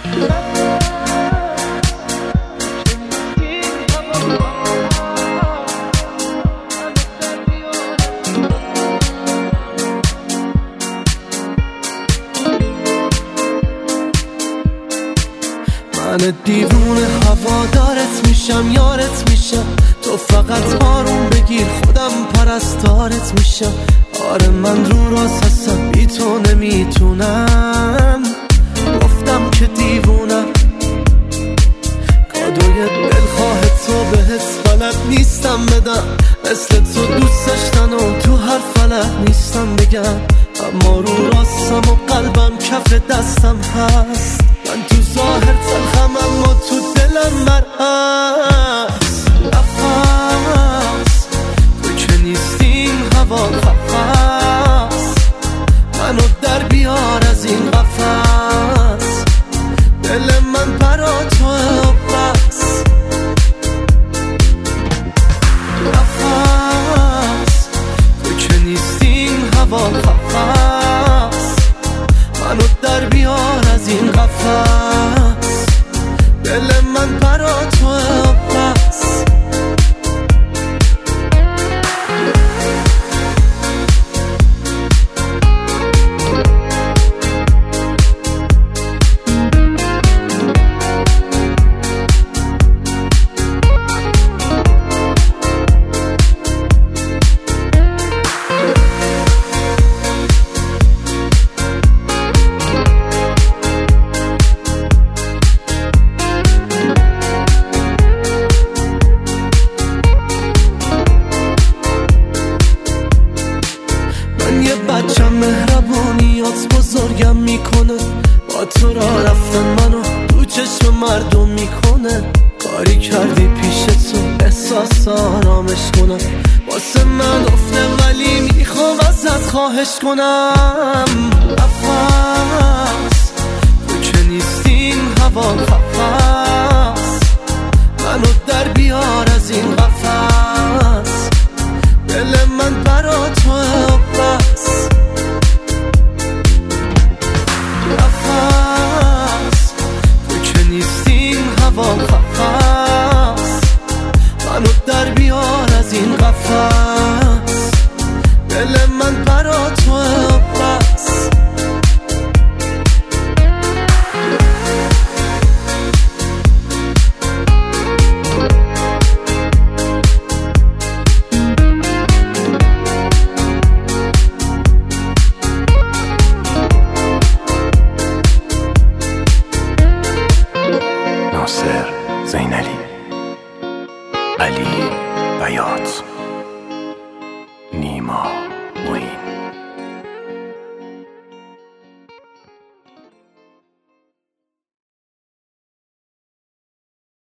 من دیوونه هوادارت میشم، یارت میشم، تو فقط آروم بگیر خودم پرستارت میشم. آره من رو راست هستم، بی تو نمیتونم، گفتم که دیوونم. کادوی دلخواه تو بهت بلد نیستم بدم، مثل تو دوست داشتن و تو هر فلک نیستم بگم. اما رو راستم و قلبم کف دستم هست، من تو ظاهر تلخم اما تو دلم مرهست. نفس تو که نیستی این هوا قفس، منو در بیار از این قفس. دل من برا توه و بس. نفس تو که نیستی این هوا قفس، منو در بیار از این قفس. دل من برا توه و بس. یه بچم مهربونیات بزرگم میکنه، با تو را رفتن منو تو چشم مردم میکنه. کاری کردی پیش تو احساس آرامش کنم، واسه من افته ولی میخوام ازت خواهش کنم. نفس تو که نیستی این هوا قفس، منو در بیار از این قفس. دل من برا توه و بس. نفس تو که نیستی این هوا قفس، منو در بیار از این قفس. دل من برا توه و بس. ناصر زینلی، علی بیات.